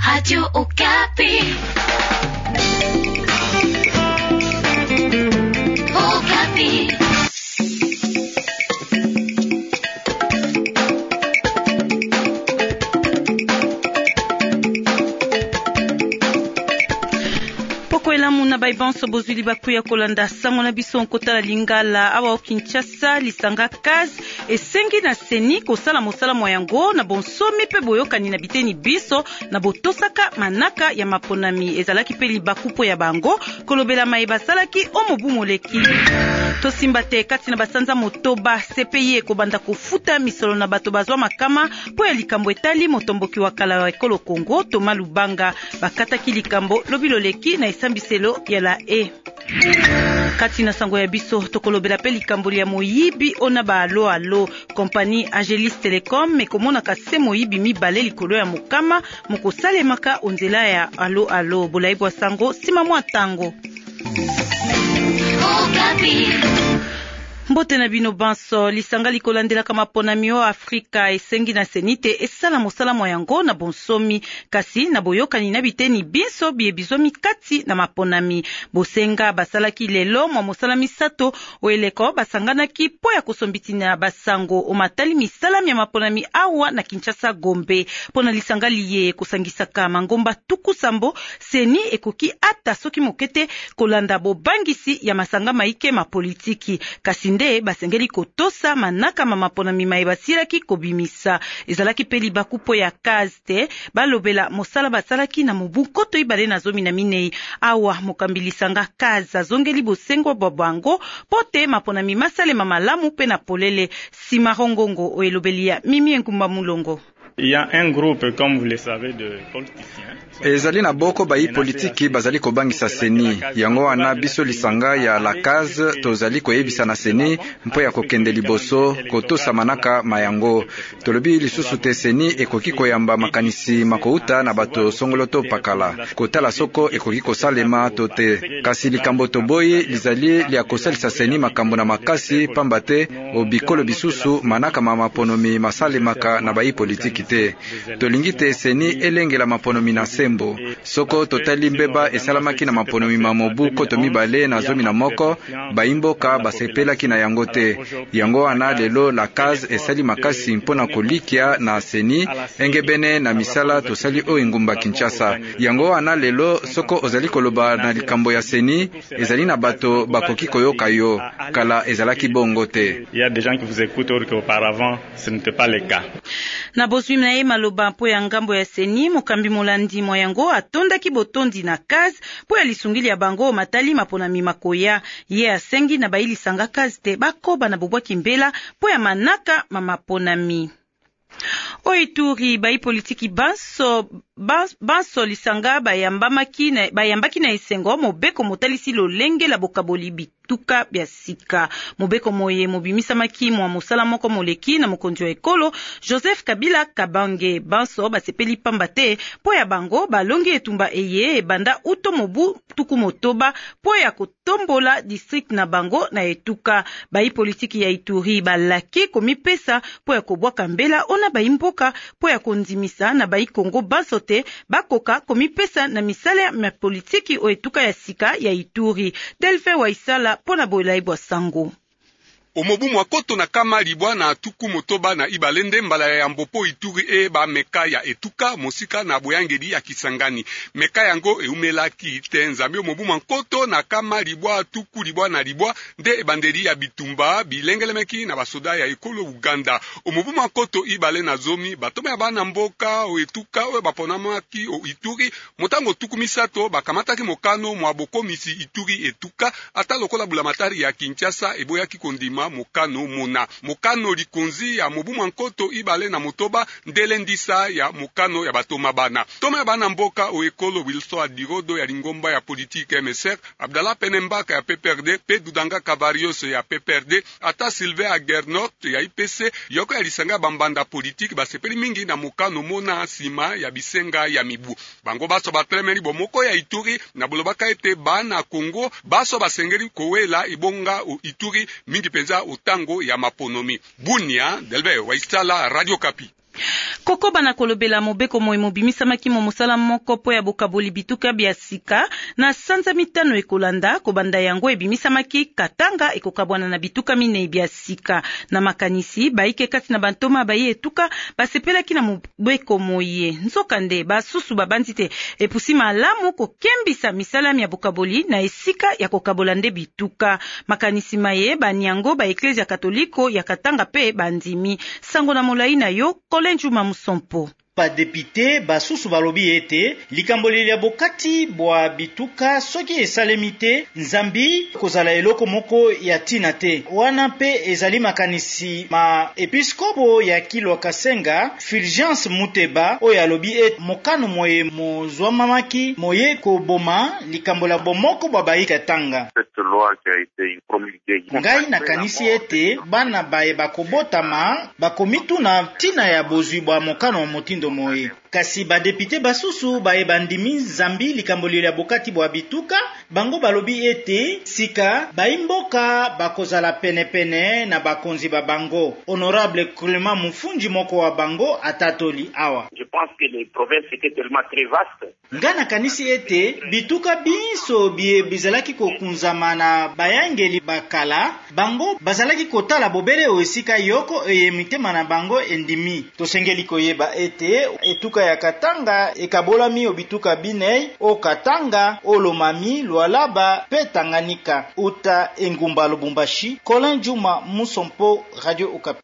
Radio Okapi. Okapi. Elamu na baibanso bozuli bakuya kolanda sango na biso nkota lingala awa Kinshasa lisanga kazi esengi na seni kosala mosala moyango na bonsomi pe boyokani na biteni biso na botosaka manaka ya maponami ezalaki pe libakupo ya bango kolobela mai basalaki omobu moleki tosimba te kati na basanza motoba CPI ekobanda kofuta misolo na bato bazwa makama po ya likambo etali motomboki wa kala wa ekolo Kongo Thomas Lubanga bakataki likambo lobiloleki na esambiselo ya la kati na sango ya biso tokolobela pe likambo ya moyibi ona ba alo kompani Agelis Telecom mekomona kase moyibi mibale likolo ya mokama mokosalemaka onzela ya alo bolaibwa sango sima mwa tango. Mbote na bino banso lisanga likolandela kama ponami o Afrika esengi na senite esala mosala moyango na bonsomi kasi na boyokani na biteni biso biebizomi kati na maponami bosenga basalaki lelo mwa mosala misato oeleko basanganaki po ya kosombiti na basango omatali misalami ya maponami awa na Kinshasa Gombe pona lisanga liye kosangisaka mangomba tuku sambo seni ekoki ata soki mokete kolanda bobangisi ya masanga maike mapolitiki kasi nde basengeli kotosa manaka mamaponami mai basilaki kobimisa ezalaki peli bakupo ya kaste balobela mosala basalaki na mobukoto ibale na zomi na minei awa mokambilisanga kaza zongeli bosengo babango pote maponami masalema malamu pe na polele simarongongo oelobelia Mimi Ngumba Mulongo. Il y a un groupe, comme vous le savez, de politiciens. Ezali na boko bayi politiki bazali kobangisa seni yango wana biso lisanga ya la case tozali koyebisa na seni mpo ya kokende liboso kotosa manaka mayango tolobi lisusu te seni ekoki koyamba makanisi makouta na bato songoloto pakala kotala soko ekoki kosalema to te kasi likambo toboyi lizali lia kosalisa seni makambo na makasi pamba te obikolo bisusu manaka maponomi masalemaka na bayi politiki te tolingi te seni elengela maponomi na sembo soko totali mbeba esalamaki na maponomi mamobu koto mibale na zomi na moko baimboka basepelaki na yango te yango wana lelo la case esali makasi mpona kolikia na seni engebene na misala tosali o engumba Kinshasa yango wana lelo soko ozali koloba na likambo ya seni ezali na bato bakoki koyoka yo kala ezalaki bongo te. Il y a des gens qui vous écoutent alors qu'auparavant ce n'était pas le cas. Na bozwi na ye maloba mpo ya ngambo ya seni mokambi molandi moyango atondaki botondi na kazi po ya lisungili ya bango matali maponami makoya ye asengi na bayilisanga kazi te bakoba na bobwaki mbela po ya manaka mamaponami Oituri bayi politiki banso lisanga bayambaki na esengo mobeko motalisi lolenge la bokaboli bituka bya sika mobeko moye mobimisamaki mwa mosala moko moleki na mokonzi wa ekolo Joseph Kabila Kabange banso basepeli pamba te po ya bango balongi etumba eye ebanda uto mobu tuku motoba po ya kotombola district na bango na etuka bayi politiki ya Ituri balaki komipesa po ya kobwaka mbela ona bayi mboka po ya kondimisa na bayi Kongo banso te bakoka komipesa na misala ya politiki o etuka ya sika ya Ituri Delfe Waisala pona bolaibwa sango. Omobu mwakoto na kama libwa na tuku motoba na ibalende mbala ya mbopo Ituri ba meka ya etuka mosika na boyangeli ya Kisangani meka yango eumelaki tenzambi omobu mwakoto na kama libwa tuku libwa na libwa nde ebandeli ya bitumba bilengelemeki na basoda ya ekolo Uganda omobu mwakoto ibale na zomi batome ya bana mboka o etuka o baponamaki o Ituri motango tuku misato bakamataki mokano mwaboko misi Ituri etuka ata lokola bulamatari ya Kinshasa eboyaki kondima mokano likonzi ya mobu mwankoto ibale na motoba ndele ndisa ya mokano ya batoma bana toma ya bana mboka o ekolo Wilson Adirodo ya lingomba ya politike MSR Abdallah Penembaka ya PPRD pe Dudanga Kavarios ya PPRD ata Sylvain Agernot ya IPC yoko ya lisanga bambanda politike basepeli mingi na mokano mona sima ya bisenga ya mibu bango baso batremeli bomoko ya Ituri na bolobaka ete bana Kongo baso basengeli kowela ibonga o Ituri mingi penza utango ya maponomi. Bunia, Delbe, Waistala, Radio Kapi. Koko bana kolobela mobeko moye mobimisama mo mosala moko po ya bokaboli bituka bya sika na sanza mitano ekolanda kobanda yango ebimisamaki Katanga ekokabwana na bituka minei bya sika na makanisi baike kati na bantoma baye etuka basepelaki na mobeko moye nzokande basusu babandi te epusi malamu kokembisa misala ya bokaboli na esika ya kokabola nde bituka makanisi maye banyango ba Eklezia Katoliko ya Katanga pe bandimi sango na molai na yo Kolenjuma Musompo. Ba député basusu balobi ete likamboleli ya bokati bwa bituka soki esalemi te nzambi kozala eloko moko ya tina te wana pe ezali makanisi ma episkopo ya Kilwa Kasenga Fulgence Muteba oyo alobi ete mokano moye mozwamamaki moye koboma likambola bomoko bwa bayi Katanga. Ngai nakanisi ete bana baye bakobotama bakomituna tina ya bozwi bwa mokano wa motindo moye kasi badepite basusu baye bandimi zambi likamboleli ya bokati bwa bituka bango balobi ete sika baimboka bakozala penepene na bakonzi ba bango. Honorable Clément Mufunji moko wa bango atatoli awa. Je pense que les provinces étaient tellement très vastes. Ngana kanisi ete bituka biso bizalaki kokunzama na bayangeli bakala bango bazalaki kotala bobele o esika yoko eyemitema na bango endimi tosengeli koyeba ete etuka ya Katanga ekabolami obituka binei o Katanga o Lomami Lualaba pe Tanganyika uta engumba Lubumbashi. Kolenjuma Musompo, Radio Okapi.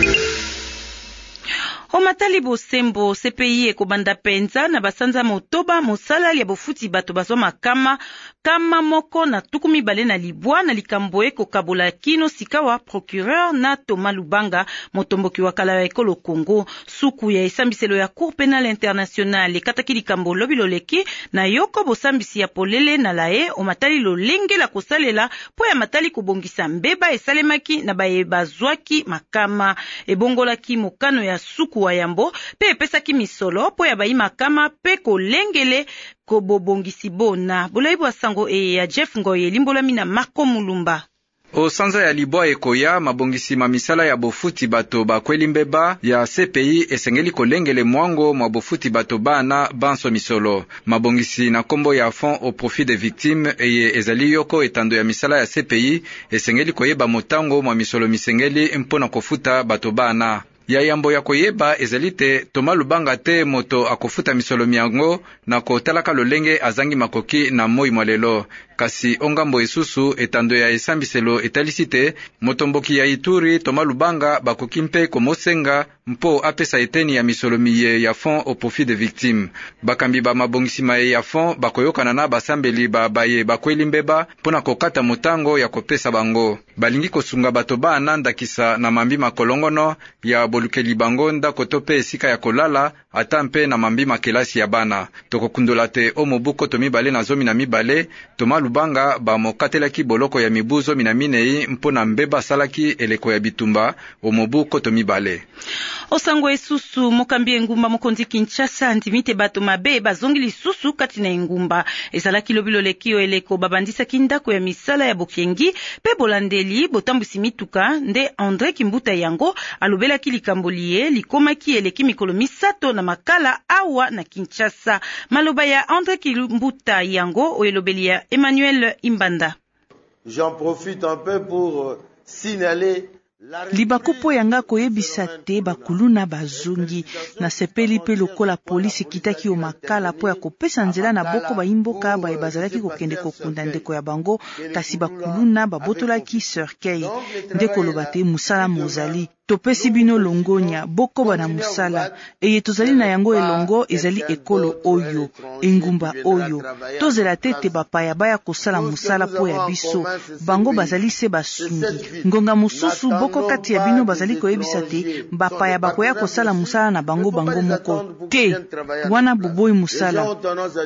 Omatali bosembo CPI ekobanda penza na basanza motoba mosala ya bofuti bato bazwa makama kama moko na tukumi bale na libwa na likambo ekokabola kino sikawa procureur na Thomas Lubanga motomboki wa kala ya ekolo Kongo suku ya esambiselo ya Cour Pénale Internationale ekataki likambo lobi loleki na yoko bosambisi ya polele na lae omatali lolenge la kosalela po ya matali kobongisa mbeba esalemaki na baye bazwaki makama ebongolaki mokano ya suku wa yambo pe epesaki misolo po ya bayi makama pe kolengele kobobongisi bona bolayi bwa sango ya Jeff Ngoye limbolami na Marco Mulumba. O sanza ya libwa ekoya mabongisi mamisala ya bofuti bato bakweli mbeba ya CPI esengeli kolengele mwango mwa bofuti bato bana banso misolo mabongisi na kombo ya fond au profit des victimes eye ezali yoko etando ya misala ya CPI esengeli koyeba motango mwa misolo misengeli mpona kofuta bato bana ya yambo ya koyeba ezali te Thomas Lubanga te moto akofuta misolo miango na kotalaka lolenge azangi makoki na moi mwalelo kasi ongambo esusu etando ya esambiselo etalisi te motomboki ya Ituri Thomas Lubanga bakoki mpe komosenga mpo apesa eteni ya misolo miye ya fond au profit des victimes bakambi ba mabongisi maye ya fond bakoyokana na basambeli baye bakweli mbeba mpona kokata motango ya kopesa bango balingi kosunga bato bana ndakisa na mambi makolongono ya bolukeli bango ndako to pe esika ya kolala ata mpe na mambi makelasi ya bana tokokundola te o mobuko to mibale na zomi na mibale Thomas Lubanga bamokatelaki boloko ya mibuzo minamine mpona mbeba salaki eleko ya bitumba o mobuko to mibale. Osango esusu mokambi engumba mokonzi Kinshasa ndimite bato mabe bazongi lisusu kati na engumba ezalaki lobilo lekio eleko babandisa kindako ya misala ya bokengi pe bolandeli botambusi mituka nde André Kimbuta yango alobelaki likambolie likomaki eleki mikolo misato na makala awa na Kinshasa maloba ya André Kimbuta yango oyelobeli ya Emmanuel Imbanda. J'en profite un peu pour signaler libakupo yanga koyebisa te bakuluna bazongi na sepeli pe lokola polisi kitaki o makala po ya kopesa nzela na boko baimboka baye bazalaki kokende kokunda ndeko ya bango kasi bakuluna babotolaki cercueil ndeko loba te musala mozali topesi bino longonya bokoba na musala eye tozali na yango elongo ezali ekolo oyo engumba oyo tozela tete bapaya baya kosala musala po ya biso bango bazali se basungi ngonga mosusu boko kati ya bino bazali koyebisa te bapaya bakoya kosala musala na bango moko te wana boboyi musala.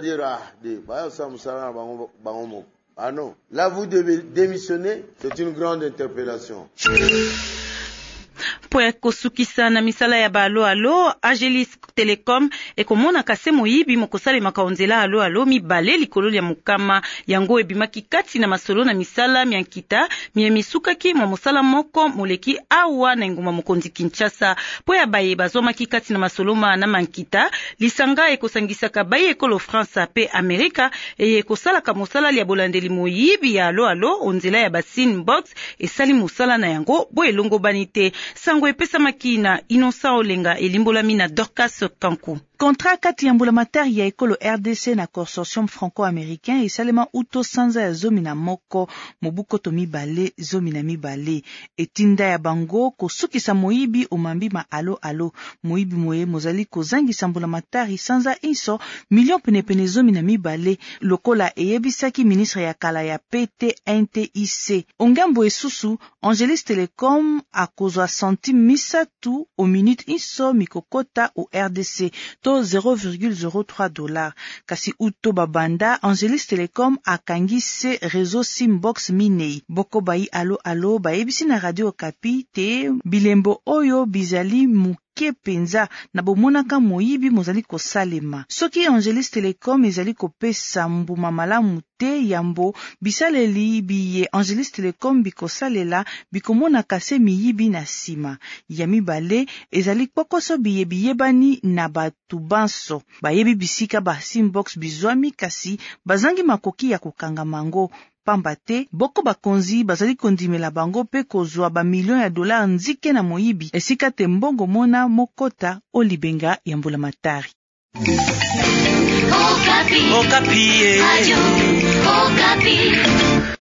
Ah non, là vous devez démissionner, c'est une grande interpellation. Po ya kosukisa na misala ya ba alo Agelis Telecom ekomona kase moyibi mokosala makaonzela alo mibale likolo ya mukama yango ebimaki kati na masolo na misala miankita misukaki mwa mosala moko moleki awa na ngoma mokonzi Kinshasa. Po ya baye bazomaki kati na masolo na mankita lisanga ekosangisaka baye ekolo France pe Amerika ekosala ka mosala ya bolandeli moyibi ya alo onzela ya basin box esali mosala na yango bo elongo banite sango epesa makina Innocent Olenga elimbolami na Dorcas Kanku. Contrat kati ya mbulamatari ya ekolo RDC na consortium franco-américain esalema uto sanza ya zomi na moko mobukoto mibale zomi na mibale etinda ya bango kosukisa moyibi omambi ma alo moyibi moye mozali kozangisa mbulamatari sanza iso million penepene zomi na mibale lokola eyebisaki ministre ya kala ya PTNTIC. Ongambo esusu Agelis Telecom akozwa centime misatu o minute iso mikokota o RDC to 0,03 $. Kasi uto babanda Agelis Telecom akangise réseau Simbox Minei. Boko bayi alo bayebisi na Radio Okapi te bilembo oyo bizali muke penza na bomonaka moyibi mozali kosalema. Soki Agelis Telecom ezali kopesa mbuma malamu te yambo bisaleli biye Agelis Telecom bikosalela bikomona kase miyibi na sima. Ya mibale ezali kokoso biyebani na batu banso. Bayebi bisika ba Simbox bizwami kasi bazangi makoki ya kokanga mango. Pamba te boko bakonzi bazali kondimela bango pe kozwa ba million ya $. Nzike na moyibi esika te mbongo mona mokota olibenga ya mbulamatari. Okapi. Okapi. Radio Okapi.